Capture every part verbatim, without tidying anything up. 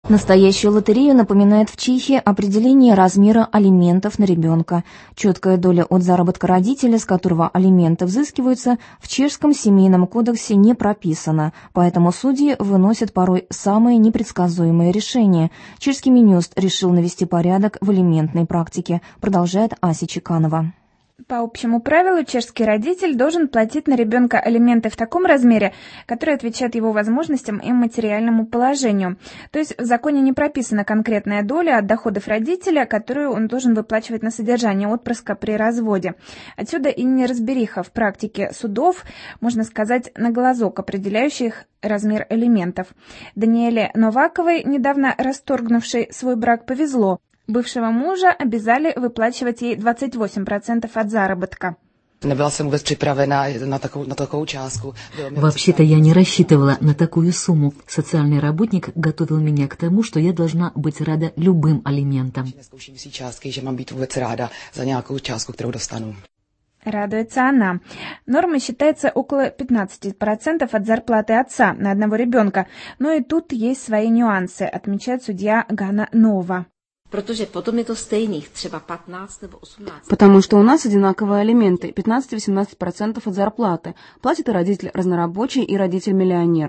Настоящую лотерею напоминает в Чехии определение размера алиментов на ребенка. Четкая доля от заработка родителя, с которого алименты взыскиваются, в чешском семейном кодексе не прописана, поэтому судьи выносят порой самые непредсказуемые решения. Чешский Минюст решил навести порядок в алиментной практике, продолжает Ася Чеканова. По общему правилу, чешский родитель должен платить на ребенка алименты в таком размере, который отвечает его возможностям и материальному положению. То есть в законе не прописана конкретная доля от доходов родителя, которую он должен выплачивать на содержание отпрыска при разводе. Отсюда и неразбериха в практике судов, можно сказать, на глазок, определяющих размер алиментов. Даниэле Новаковой, недавно расторгнувшей свой брак, повезло. Бывшего мужа обязали выплачивать ей двадцать восемь процентов от заработка. Вообще-то я не рассчитывала на такую сумму. Социальный работник готовил меня к тому, что я должна быть рада любым алиментам. Радуется она. Нормой считается около пятнадцать процентов от зарплаты отца на одного ребенка. Но и тут есть свои нюансы, отмечает судья Гана Нова. Потому что у нас одинаковые алименты, пятнадцать-восемнадцать процентов от зарплаты. Платит и родитель разнорабочий, и родитель-миллионер.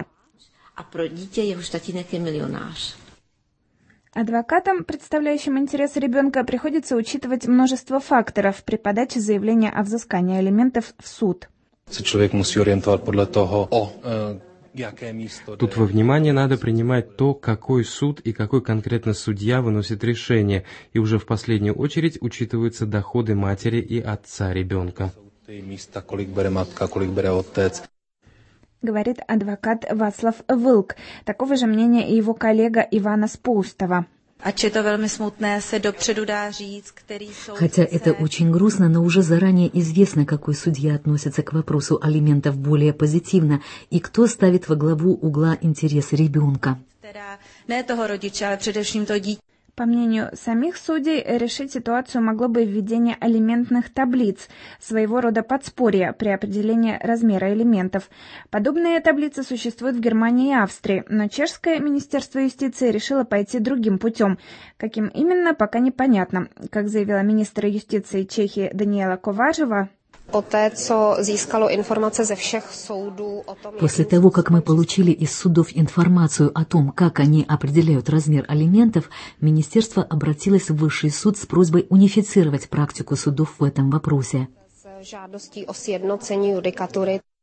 Адвокатам, представляющим интересы ребенка, приходится учитывать множество факторов при подаче заявления о взыскании алиментов в суд. Человек musí orientovat podle toho, o Тут во внимание надо принимать то, какой суд и какой конкретно судья выносит решение, и уже в последнюю очередь учитываются доходы матери и отца ребенка. Говорит адвокат Вацлав Вылк. Такого же мнения и его коллега Ивана Споустова. Хотя это очень грустно, но уже заранее известно, какой судья относится к вопросу алиментов более позитивно и кто ставит во главу угла интересы ребенка. По мнению самих судей, решить ситуацию могло бы введение алиментных таблиц, своего рода подспорья при определении размера алиментов. Подобные таблицы существуют в Германии и Австрии, но чешское министерство юстиции решило пойти другим путем. Каким именно, пока непонятно. Как заявила министр юстиции Чехии Даниela Kovářová, После того, как мы получили из судов информацию о том, как они определяют размер алиментов, министерство обратилось в высший суд с просьбой унифицировать практику судов в этом вопросе.